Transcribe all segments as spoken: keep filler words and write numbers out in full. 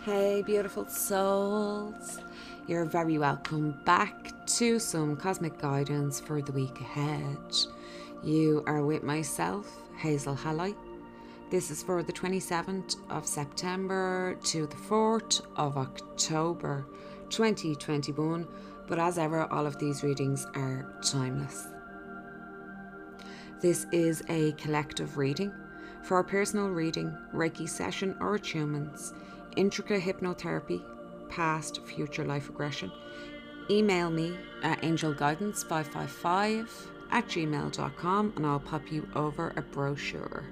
Hey beautiful souls, you're very welcome back to some cosmic guidance for the week ahead. You are with myself, Hazel Halley. This is for the twenty-seventh of September to the fourth of October twenty twenty-one, but as ever all of these readings are timeless. This is a collective reading. For a personal reading, Reiki session or attunements, intricate hypnotherapy, past, future life regression, email me at angelguidance five five five at gmail dot com and I'll pop you over a brochure.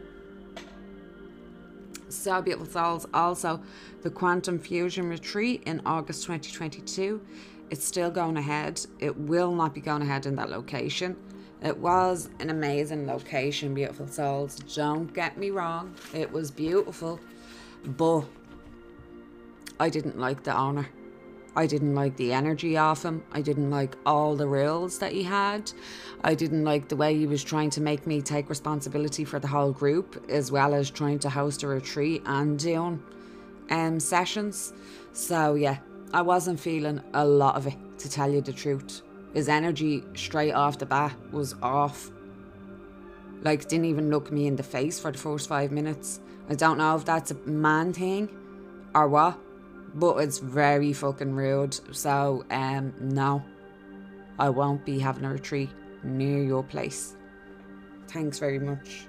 So beautiful souls, also the Quantum Fusion Retreat in August twenty twenty-two, it's still going ahead. It will not be going ahead in that location. It was an amazing location, beautiful souls, don't get me wrong, it was beautiful, but I didn't like the owner. I didn't like the energy of him. I didn't like all the rules that he had. I didn't like the way he was trying to make me take responsibility for the whole group, as well as trying to host a retreat and doing um, sessions. So yeah, I wasn't feeling a lot of it, to tell you the truth. His energy straight off the bat was off. Like, didn't even look me in the face for the first five minutes. I don't know if that's a man thing or what, but it's very fucking rude. So, um, no, I won't be having a retreat near your place. Thanks very much.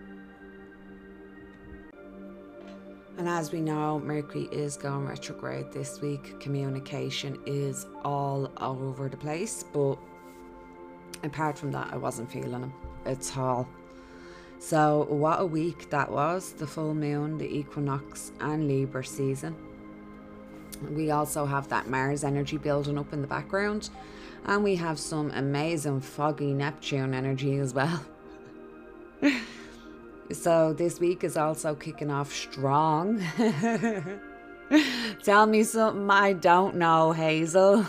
And as we know, Mercury is going retrograde this week. Communication is all over the place, but apart from that, I wasn't feeling him at all. So what a week that was. The full moon, the equinox and Libra season. We also have that Mars energy building up in the background, and we have some amazing foggy Neptune energy as well. So this week is also kicking off strong. Tell me something I don't know, Hazel.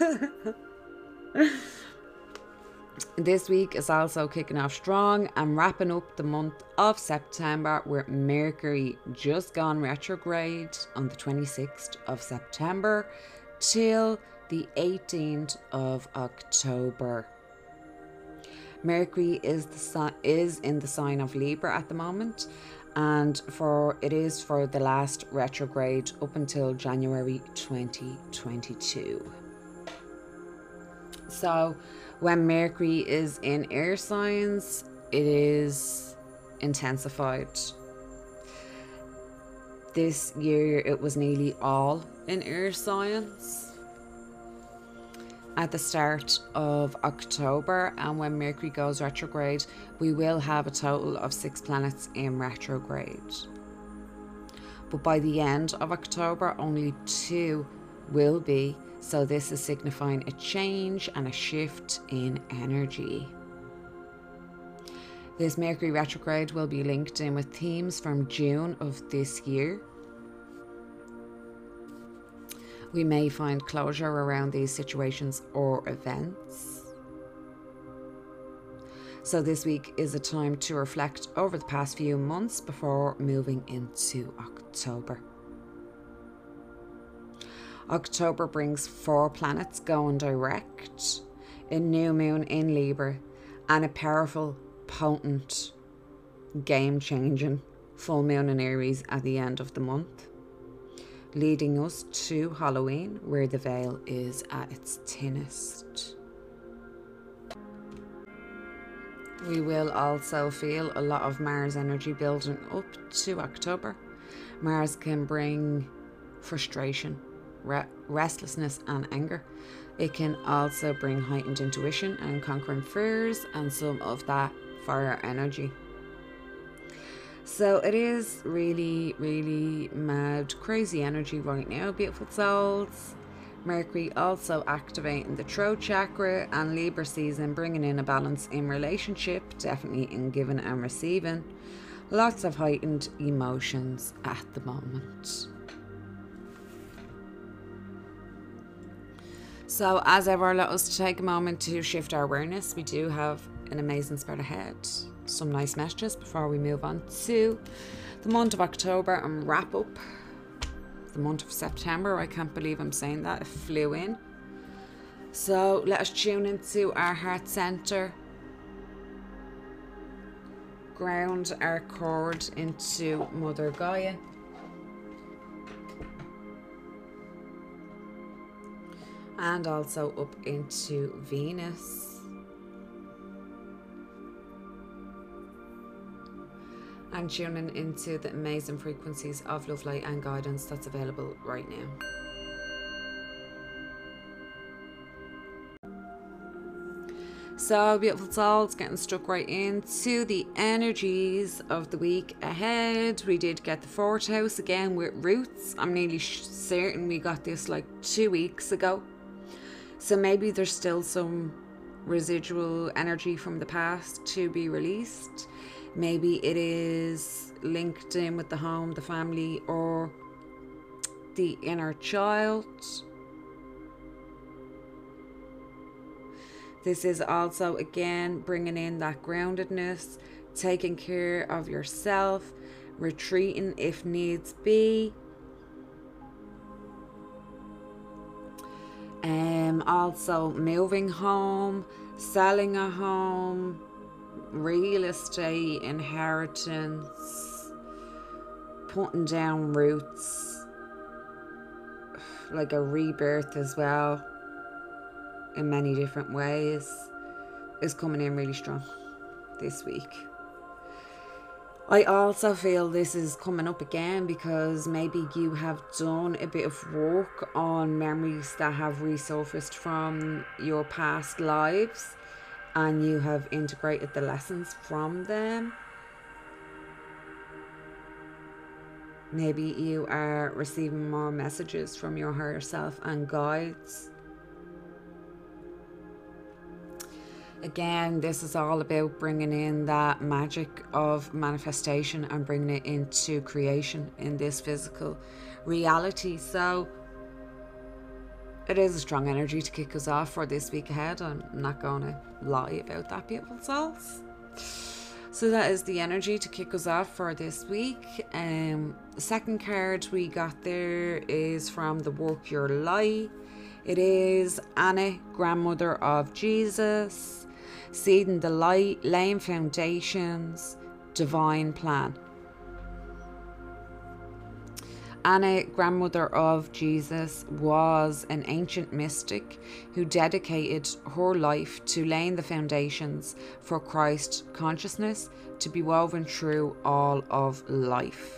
This week is also kicking off strong and wrapping up the month of September with Mercury just gone retrograde on the twenty-sixth of September till the eighteenth of October. Mercury is the si- is in the sign of Libra at the moment, and for it is for the last retrograde up until January twenty twenty-two. So when Mercury is in air signs, it is intensified. This year it was nearly all in air signs at the start of October, and when Mercury goes retrograde, we will have a total of six planets in retrograde. But by the end of October, only two will be, so this is signifying a change and a shift in energy. This Mercury retrograde will be linked in with themes from June of this year. We may find closure around these situations or events. So this week is a time to reflect over the past few months before moving into October. October brings four planets going direct, a new moon in Libra, and a powerful, potent, game-changing full moon in Aries at the end of the month, leading us to Halloween, where the veil is at its thinnest. We will also feel a lot of Mars energy building up to October. Mars can bring frustration, re- restlessness and anger. It can also bring heightened intuition and conquering fears and some of that fire energy. So it is really, really mad, crazy energy right now, beautiful souls. Mercury also activating the throat chakra, and Libra season bringing in a balance in relationship, definitely in giving and receiving. Lots of heightened emotions at the moment. So as ever, let us take a moment to shift our awareness. We do have an amazing spread ahead. Some nice messages before we move on to the month of October and wrap up the month of September. I can't believe I'm saying that. It flew in. So let us tune into our heart center. Ground our cord into Mother Gaia. And also up into Venus. And tuning into the amazing frequencies of love, light and guidance that's available right now. So, beautiful souls, getting stuck right into the energies of the week ahead. We did get the fourth house again with roots. I'm nearly certain we got this like two weeks ago. So maybe there's still some residual energy from the past to be released. Maybe it is linked in with the home, the family, or the inner child. This is also, again, bringing in that groundedness, taking care of yourself, retreating if needs be. Um, also moving home, selling a home, real estate, inheritance, putting down roots, like a rebirth as well, in many different ways, is coming in really strong this week. I also feel this is coming up again because maybe you have done a bit of work on memories that have resurfaced from your past lives, and you have integrated the lessons from them. Maybe you are receiving more messages from your higher self and guides. Again, this is all about bringing in that magic of manifestation and bringing it into creation in this physical reality. So it is a strong energy to kick us off for this week ahead. I'm not going to lie about that, beautiful souls. So that is the energy to kick us off for this week. Um, the second card we got there is from the Work Your Light. It is Anna, grandmother of Jesus. Seeding the light, laying foundations, divine plan. Anna, grandmother of Jesus, was an ancient mystic who dedicated her life to laying the foundations for Christ consciousness to be woven through all of life.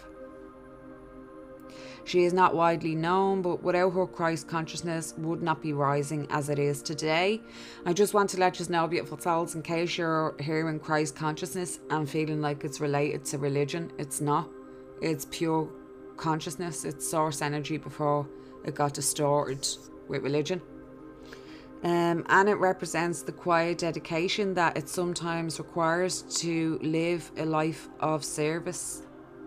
She is not widely known, but without her Christ consciousness would not be rising as it is today. I just want to let you know, beautiful souls, in case you're hearing Christ consciousness and feeling like it's related to religion, it's not. It's pure consciousness. It's source energy before it got distorted with religion. Um, and it represents the quiet dedication that it sometimes requires to live a life of service.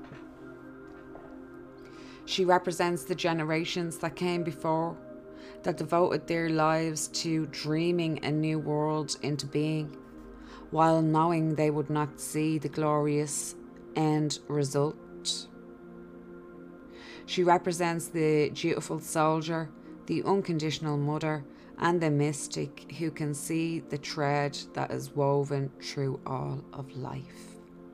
She represents the generations that came before, that devoted their lives to dreaming a new world into being, while knowing they would not see the glorious end result. She represents the dutiful soldier, the unconditional mother, and the mystic who can see the thread that is woven through all of life.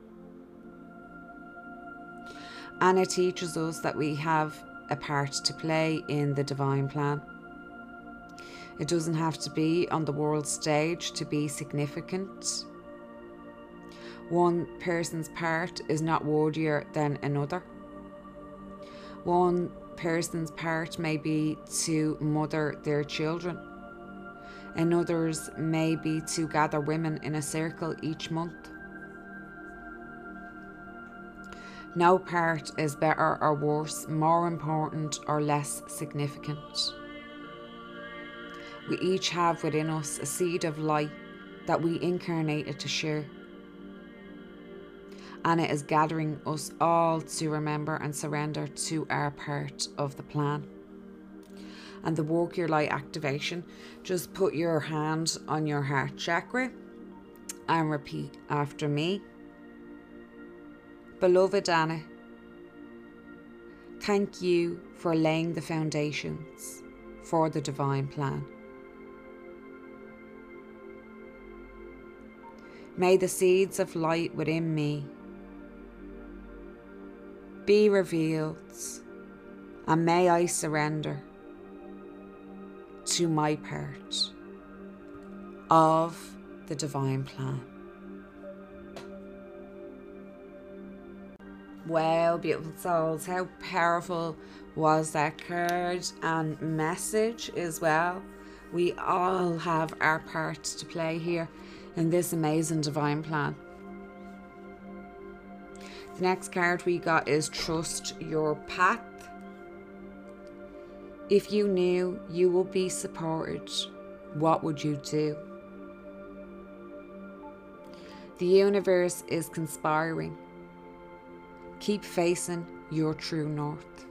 Anna teaches us that we have a part to play in the divine plan. It doesn't have to be on the world stage to be significant. One person's part is not worthier than another. One person's part may be to mother their children. Another's may be to gather women in a circle each month. No part is better or worse, more important or less significant. We each have within us a seed of light that we incarnated to share. And it is gathering us all to remember and surrender to our part of the plan. And the Work Your Light activation, just put your hand on your heart chakra and repeat after me. Beloved Anna, Thank you for laying the foundations for the divine plan. May the seeds of light within me be revealed, and may I surrender to my part of the divine plan. Wow, beautiful souls, how powerful was that card and message as well. We all have our part to play here in this amazing divine plan. The next card we got is Trust Your Path. If you knew you would be supported, what would you do? The universe is conspiring. Keep facing your true north.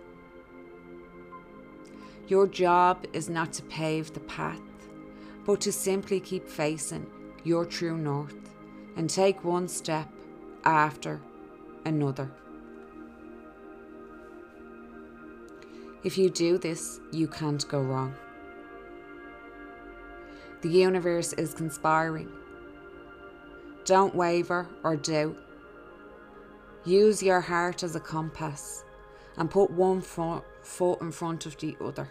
Your job is not to pave the path, but to simply keep facing your true north and take one step after another. If you do this, you can't go wrong. The universe is conspiring. Don't waver or doubt. Use your heart as a compass and put one fo- foot in front of the other.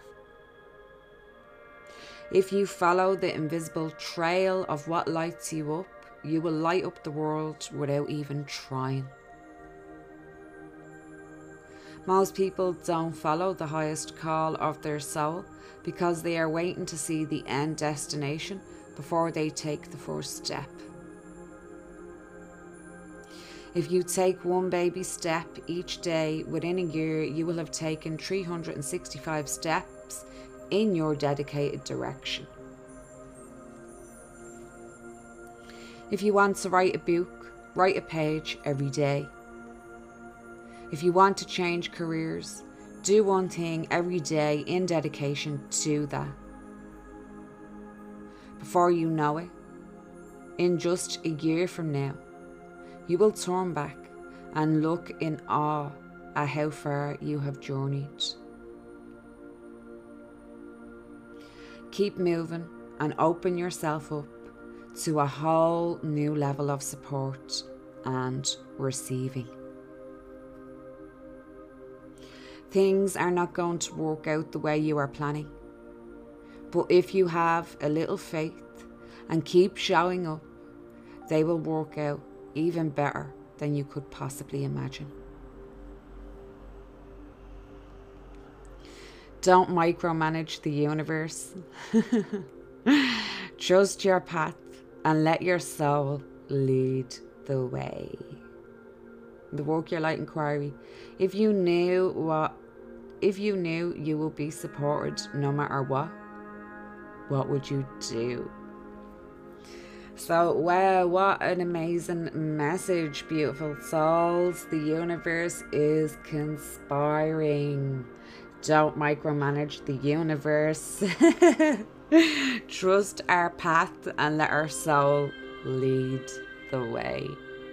If you follow the invisible trail of what lights you up, you will light up the world without even trying. Most people don't follow the highest call of their soul because they are waiting to see the end destination before they take the first step. If you take one baby step each day, within a year you will have taken three hundred sixty-five steps in your dedicated direction. If you want to write a book, write a page every day. If you want to change careers, do one thing every day in dedication to that. Before you know it, in just a year from now, you will turn back and look in awe at how far you have journeyed. Keep moving and open yourself up to a whole new level of support and receiving. Things are not going to work out the way you are planning, but if you have a little faith and keep showing up, they will work out even better than you could possibly imagine. Don't micromanage the universe. Trust your path and let your soul lead the way. The Work Your Light inquiry. If you knew what, if you knew you would be supported no matter what, what would you do? So, wow, what an amazing message, beautiful souls. The universe is conspiring. Don't micromanage the universe. Trust our path and let our soul lead the way.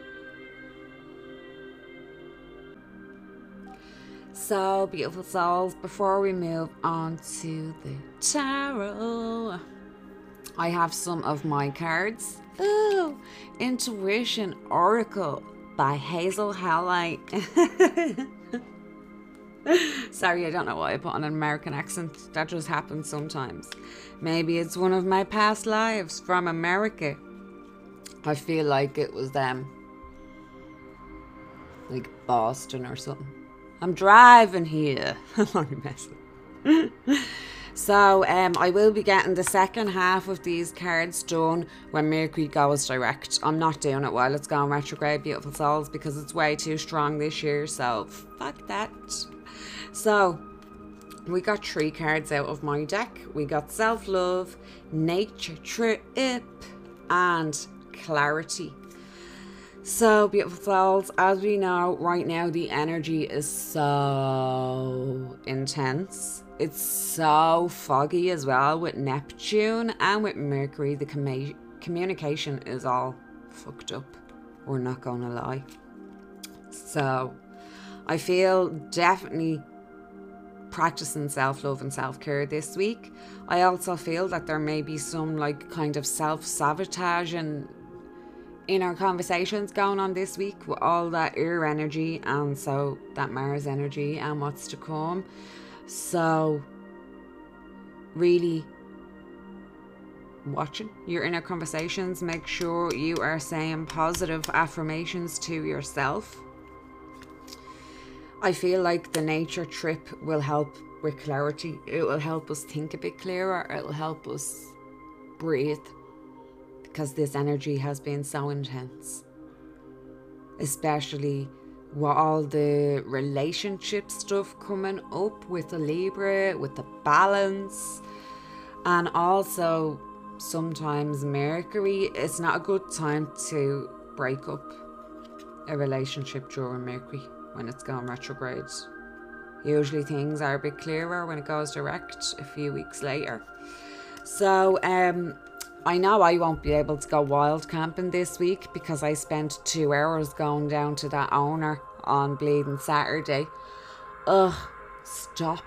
So, beautiful souls, before we move on to the tarot, I have some of my cards. Ooh, Intuition Oracle by Hazel Halley. Sorry, I don't know why I put on an American accent. That just happens sometimes. Maybe it's one of my past lives from America. I feel like it was them. Like Boston or something. I'm driving here. I'm only messing. So um, I will be getting the second half of these cards done when Mercury goes direct. I'm not doing it while it's going retrograde, beautiful souls, because it's way too strong this year. So fuck that. So we got three cards out of my deck. We got Self-Love, Nature Trip, and Clarity. So, beautiful souls, as we know right now, the energy is so intense. It's so foggy as well with Neptune and with Mercury. The com- communication is all fucked up. We're not going to lie. So, I feel definitely practicing self-love and self-care this week. I also feel that there may be some like kind of self-sabotage and inner conversations going on this week with all that air energy and so that Mars energy and what's to come. So really watching your inner conversations, make sure you are saying positive affirmations to yourself. I feel like the nature trip will help with clarity. It will help us think a bit clearer. It will help us breathe, because this energy has been so intense, especially with all the relationship stuff coming up with the Libra, with the balance, and also sometimes Mercury. It's not a good time to break up a relationship during Mercury when it's going retrograde. Usually things are a bit clearer when it goes direct a few weeks later. So um I know I won't be able to go wild camping this week because I spent two hours going down to that owner on Bleeding Saturday. Ugh, stop.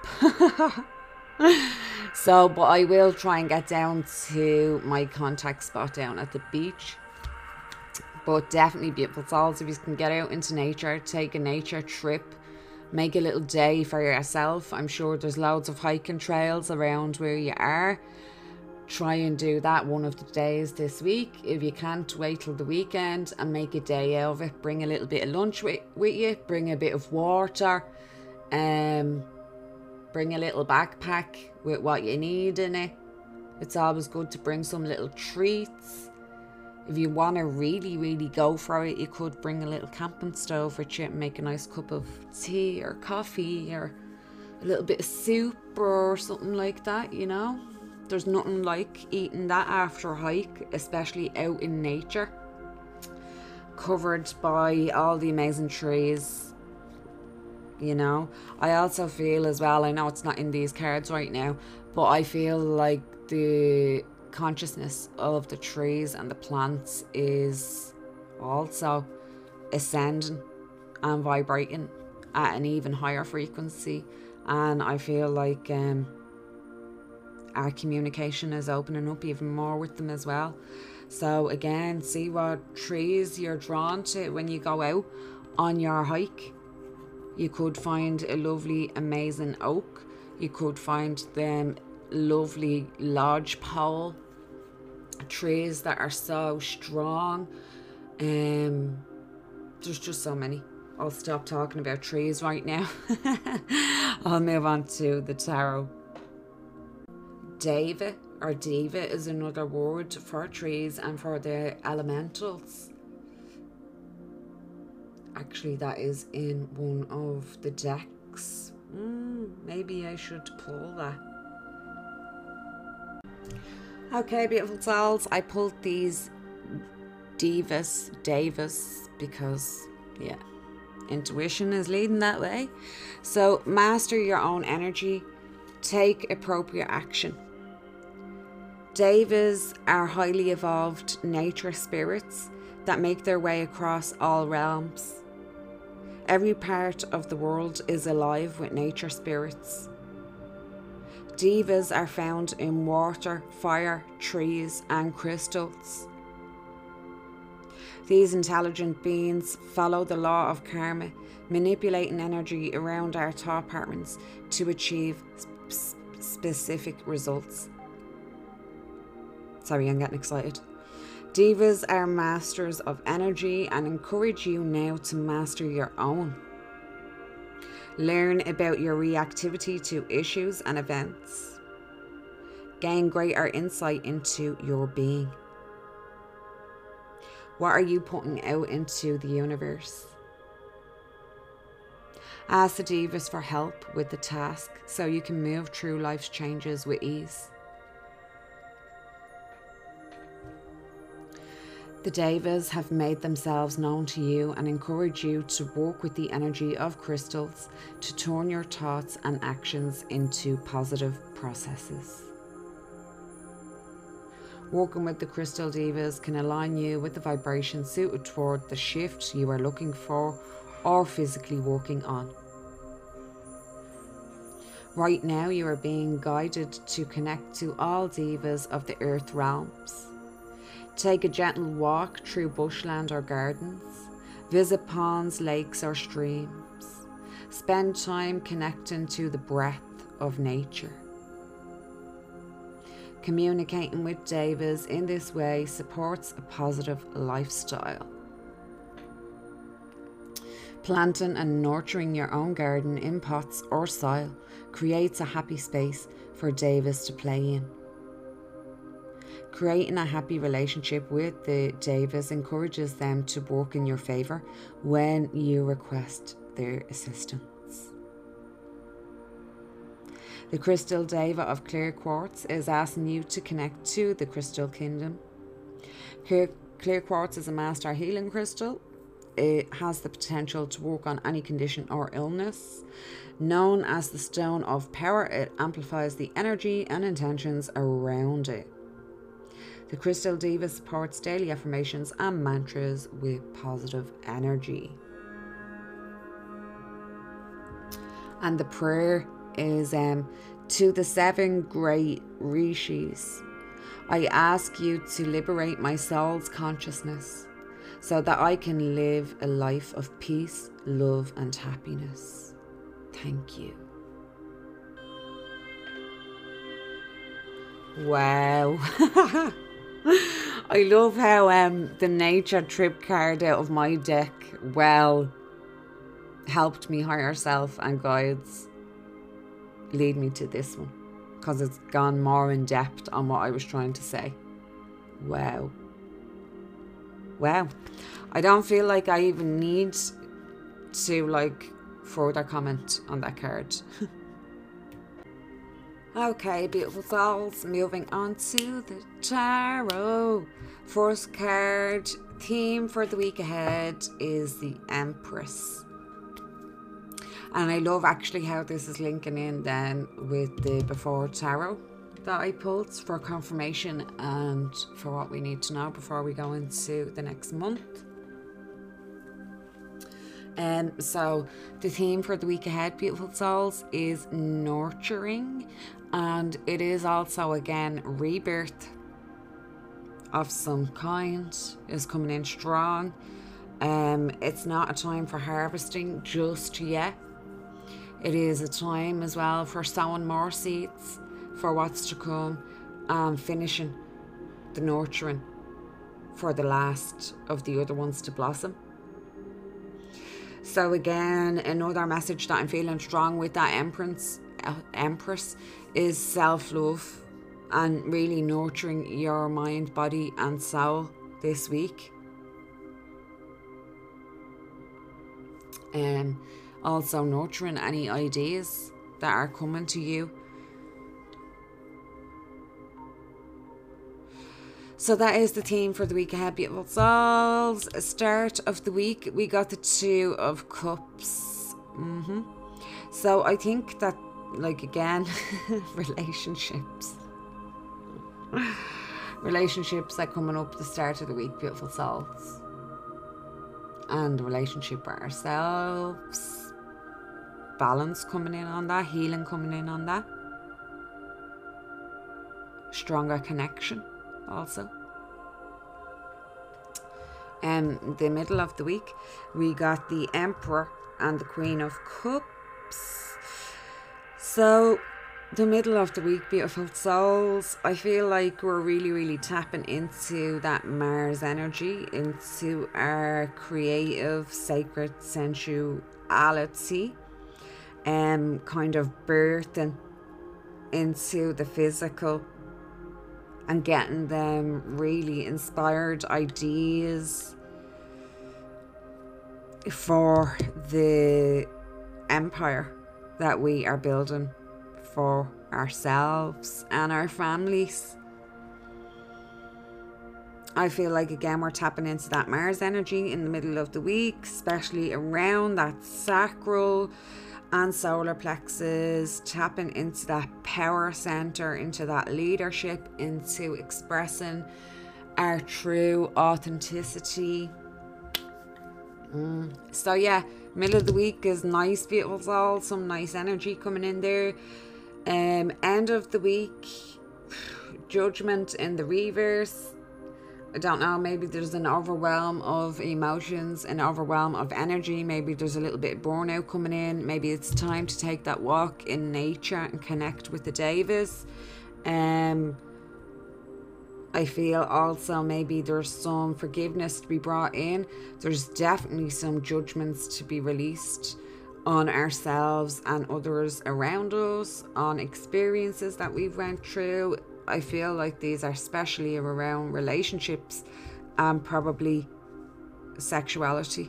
So, but I will try and get down to my contact spot down at the beach. But definitely beautiful souls, if you can get out into nature, take a nature trip, make a little day for yourself. I'm sure there's loads of hiking trails around where you are. Try and do that one of the days this week. If you can't, wait till the weekend and make a day out of it. Bring a little bit of lunch with, with you, bring a bit of water, um, bring a little backpack with what you need in it. It's always good to bring some little treats. If you want to really, really go for it, you could bring a little camping stove with you and make a nice cup of tea or coffee or a little bit of soup or something like that, you know. There's nothing like eating that after a hike, especially out in nature, covered by all the amazing trees, you know. I also feel as well, I know it's not in these cards right now, but I feel like the consciousness of the trees and the plants is also ascending and vibrating at an even higher frequency. And I feel like um, our communication is opening up even more with them as well. So again, see what trees you're drawn to when you go out on your hike. You could find a lovely, amazing oak. You could find them lovely lodgepole trees that are so strong. Um, there's just so many. I'll stop talking about trees right now. I'll move on to the tarot. Deva or Diva is another word for trees and for the elementals. Actually, that is in one of the decks. Mm, maybe I should pull that. Okay, beautiful souls, I pulled these Divas, Davis, because, yeah, intuition is leading that way. So, master your own energy, take appropriate action. Devas are highly evolved nature spirits that make their way across all realms. Every part of the world is alive with nature spirits. Devas are found in water, fire, trees, and crystals. These intelligent beings follow the law of karma, manipulating energy around our thought patterns to achieve sp- specific results. Sorry, I'm getting excited. Devas are masters of energy and encourage you now to master your own. Learn about your reactivity to issues and events. Gain greater insight into your being. What are you putting out into the universe? Ask the Devas for help with the task so you can move through life's changes with ease. The Devas have made themselves known to you and encourage you to work with the energy of crystals to turn your thoughts and actions into positive processes. Working with the Crystal Devas can align you with the vibration suited toward the shift you are looking for or physically working on. Right now, you are being guided to connect to all devas of the earth realms. Take a gentle walk through bushland or gardens. Visit ponds, lakes, or streams. Spend time connecting to the breath of nature. Communicating with devas in this way supports a positive lifestyle. Planting and nurturing your own garden in pots or soil creates a happy space for devas to play in. Creating a happy relationship with the devas encourages them to work in your favour when you request their assistance. The Crystal Deva of Clear Quartz is asking you to connect to the Crystal Kingdom. Clear, Clear Quartz is a master healing crystal. It has the potential to work on any condition or illness. Known as the Stone of Power, it amplifies the energy and intentions around it. The Crystal Deva supports daily affirmations and mantras with positive energy. And the prayer is um, to the seven great rishis. I ask you to liberate my soul's consciousness so that I can live a life of peace, love, and happiness. Thank you. Wow. I love how um, the nature trip card out of my deck, well, helped me higher self and guides lead me to this one, because it's gone more in depth on what I was trying to say. Wow. Wow. I don't feel like I even need to like further comment on that card. Okay, beautiful souls, moving on to the tarot. First card, theme for the week ahead is the Empress. And I love actually how this is linking in then with the before tarot that I pulled for confirmation and for what we need to know before we go into the next month. Um, so the theme for the week ahead, beautiful souls, is nurturing, and it is also again rebirth of some kind is coming in strong. Um, it's not a time for harvesting just yet. It is a time as well for sowing more seeds for what's to come and finishing the nurturing for the last of the other ones to blossom. So again, another message that I'm feeling strong with that Empress, uh, Empress is self-love and really nurturing your mind, body and soul this week. Um, also nurturing any ideas that are coming to you. So that is the theme for the week ahead, beautiful souls. Start of the week, we got the Two of Cups. Mm-hmm. So I think that, like, again, relationships. Relationships are coming up the start of the week, beautiful souls. And relationship with ourselves. Balance coming in on that, healing coming in on that. Stronger connection. Also, um, the middle of the week, we got the Emperor and the Queen of Cups. So, the middle of the week, beautiful souls, I feel like we're really, really tapping into that Mars energy, into our creative, sacred sensuality, and um, kind of birthing into the physical. And getting them really inspired ideas for the empire that we are building for ourselves and our families. I feel like again we're tapping into that Mars energy in the middle of the week, especially around that sacral and solar plexus, tapping into that power center, into that leadership, into expressing our true authenticity. Mm. So yeah, Middle of the week is nice, beautiful soul. Some nice energy coming in there. Um, end of the week, Judgment in the reverse. I don't know, maybe there's an overwhelm of emotions, an overwhelm of energy. Maybe there's a little bit of burnout coming in. Maybe it's time to take that walk in nature and connect with the Davis. Um, I feel also maybe there's some forgiveness to be brought in. There's definitely some judgments to be released on ourselves and others around us, on experiences that we've went through. I feel like these are especially around relationships and probably sexuality.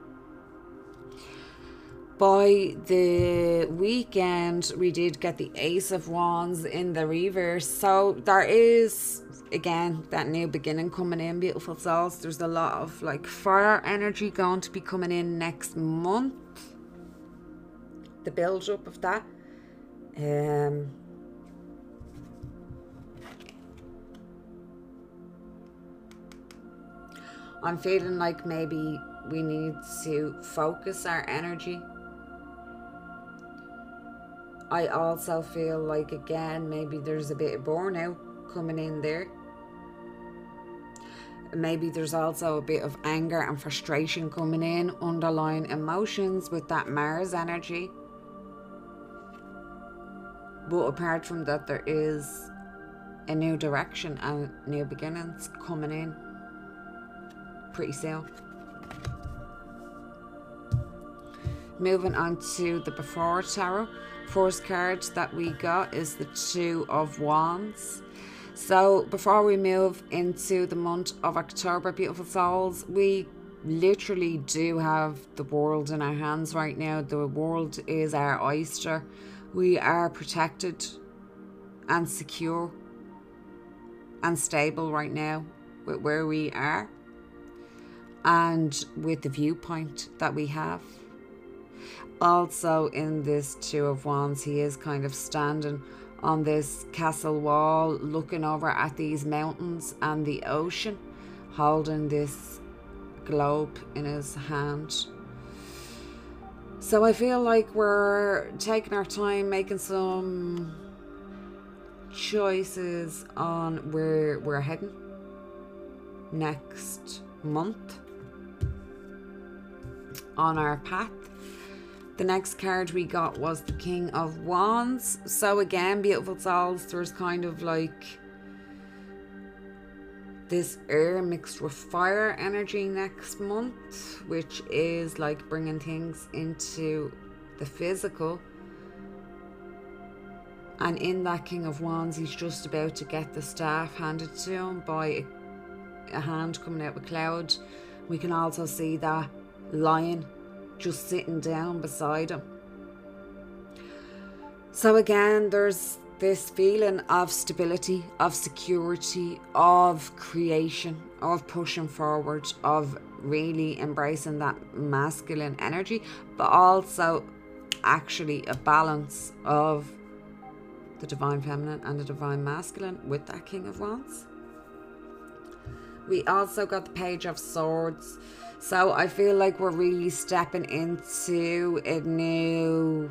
By the weekend, we did get the Ace of Wands in the reverse. So there is, again, that new beginning coming in, beautiful souls. There's a lot of like fire energy going to be coming in next month. The build up of that. Um... I'm feeling like maybe we need to focus our energy. I also feel like, again, maybe there's a bit of burnout coming in there. Maybe there's also a bit of anger and frustration coming in, underlying emotions with that Mars energy. But apart from that, there is a new direction and new beginnings coming in pretty soon. Moving on to the Before Tarot. First card that we got is the Two of Wands. So before we move into the month of October, beautiful souls, we literally do have the world in our hands right now. The world is our oyster. We are protected and secure and stable right now with where we are and with the viewpoint that we have. Also in this Two of Wands, he is kind of standing on this castle wall, looking over at these mountains and the ocean, holding this globe in his hand. So I feel like we're taking our time, making some choices on where we're heading next month on our path. The next card we got was the King of Wands. So again, beautiful souls, there's kind of like this air mixed with fire energy next month, which is like bringing things into the physical. And in that King of Wands, he's just about to get the staff handed to him by a, a hand coming out of a cloud. We can also see that lion just sitting down beside him. So again, there's this feeling of stability, of security, of creation, of pushing forward, of really embracing that masculine energy, but also actually a balance of the divine feminine and the divine masculine with that King of Wands. We also got the Page of Swords. So I feel like we're really stepping into a new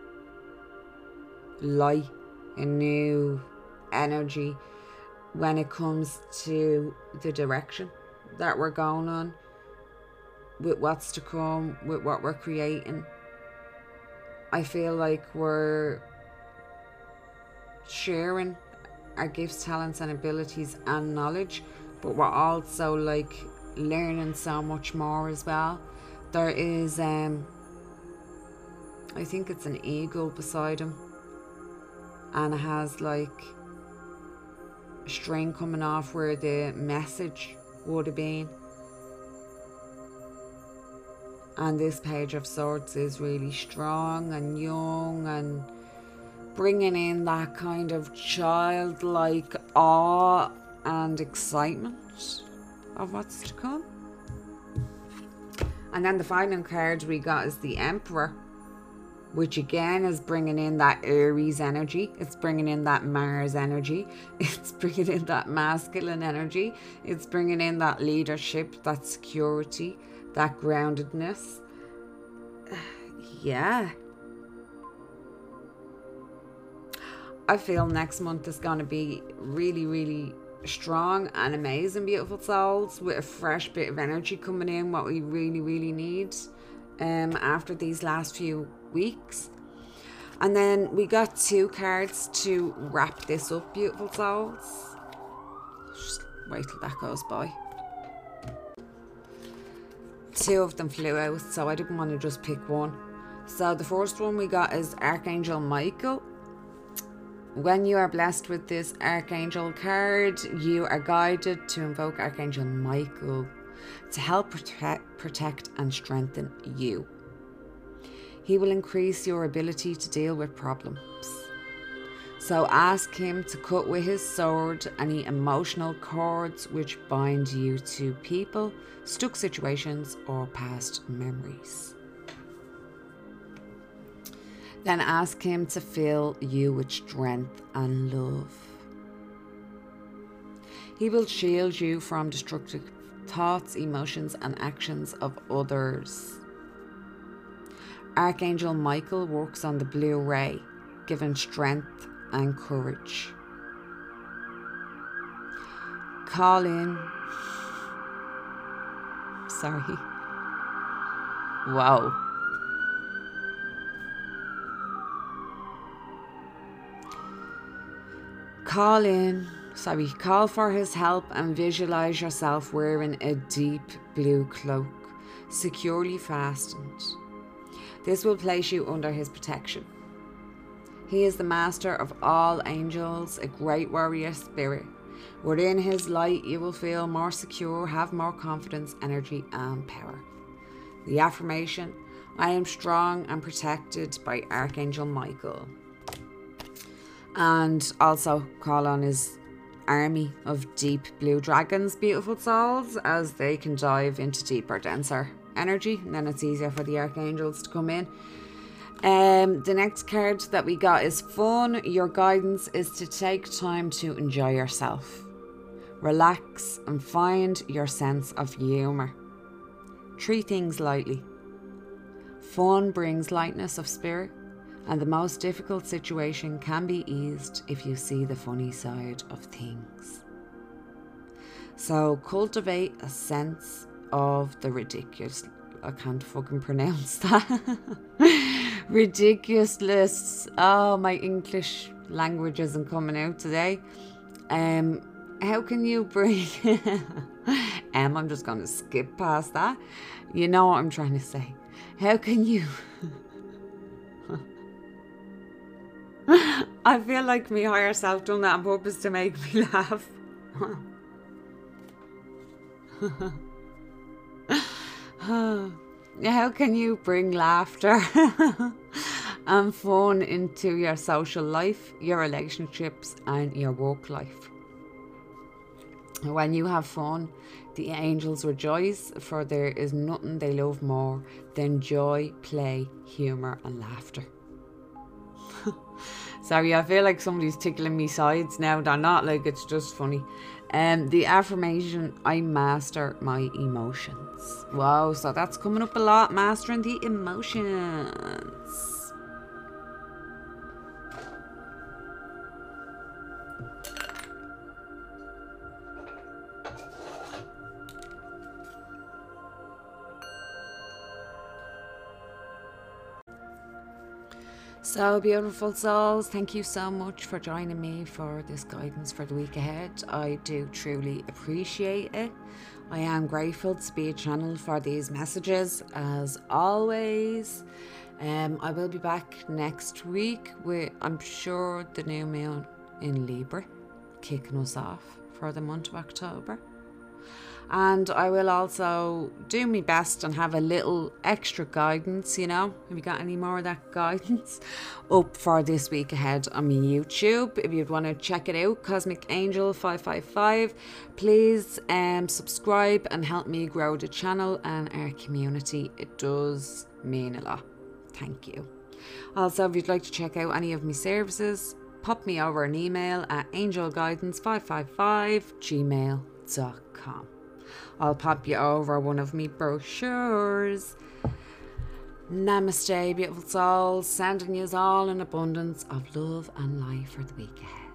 light, a new energy when it comes to the direction that we're going on, with what's to come, with what we're creating. I feel like we're sharing our gifts, talents and abilities and knowledge, but we're also like learning so much more as well. There is um I think it's an eagle beside him, and it has like a string coming off where the message would have been. And this Page of Swords is really strong and young and bringing in that kind of childlike awe and excitement of what's to come. And then the final card we got is the Emperor, which again is bringing in that Aries energy. It's bringing in that Mars energy. It's bringing in that masculine energy. It's bringing in that leadership, that security, that groundedness. yeah. I feel next month is going to be really, really strong and amazing, beautiful souls, with a fresh bit of energy coming in, what we really, really need um, after these last few weeks. And then we got two cards to wrap this up, beautiful souls. Just wait till that goes by. Two of them flew out, so I didn't want to just pick one. So the first one we got is Archangel Michael. When you are blessed with this Archangel card, you are guided to invoke Archangel Michael to help protect, protect and strengthen you. He will increase your ability to deal with problems. So ask him to cut with his sword any emotional cords which bind you to people, stuck situations, or past memories. Then ask him to fill you with strength and love. He will shield you from destructive thoughts, emotions, and actions of others. Archangel Michael works on the blue ray, giving strength and courage. Call in. Sorry. Wow. Call in, sorry, call for his help and visualize yourself wearing a deep blue cloak, securely fastened. This will place you under his protection. He is the master of all angels, a great warrior spirit. Within his light, you will feel more secure, have more confidence, energy, and power. The affirmation, I am strong and protected by Archangel Michael. And also call on his army of deep blue dragons, beautiful souls, as they can dive into deeper, denser energy, and then it's easier for the archangels to come in. Um, the next card that we got is fun. Your guidance is to take time to enjoy yourself, relax, and find your sense of humour. Treat things lightly. Fun brings lightness of spirit, and the most difficult situation can be eased if you see the funny side of things. So cultivate a sense of the ridiculous. I can't fucking pronounce that. Ridiculousness. Oh, my English language isn't coming out today. Um, how can you bring... um, I'm just going to skip past that. You know what I'm trying to say. How can you... I feel like my higher self done that on purpose to make me laugh. How can you bring laughter and fun into your social life, your relationships, and your work life? When you have fun, the angels rejoice, for there is nothing they love more than joy, play, humour, and laughter. Sorry, I feel like somebody's tickling me sides now. They're not, like, it's just funny. Um, the affirmation, I master my emotions. Wow, so that's coming up a lot, mastering the emotions. So beautiful souls, thank you so much for joining me for this guidance for the week ahead. I do truly appreciate it. I am grateful to be a channel for these messages as always. Um, I will be back next week with, I'm sure, the new moon in Libra kicking us off for the month of October. And I will also do my best and have a little extra guidance, you know. Have you got any more of that guidance up for this week ahead on my YouTube? If you'd want to check it out, Cosmic Angel five five five, please um, subscribe and help me grow the channel and our community. It does mean a lot. Thank you. Also, if you'd like to check out any of my services, pop me over an email at angel guidance five five five gmail dot com. I'll pop you over one of me brochures. Namaste, beautiful souls. Sending you all an abundance of love and light for the week ahead.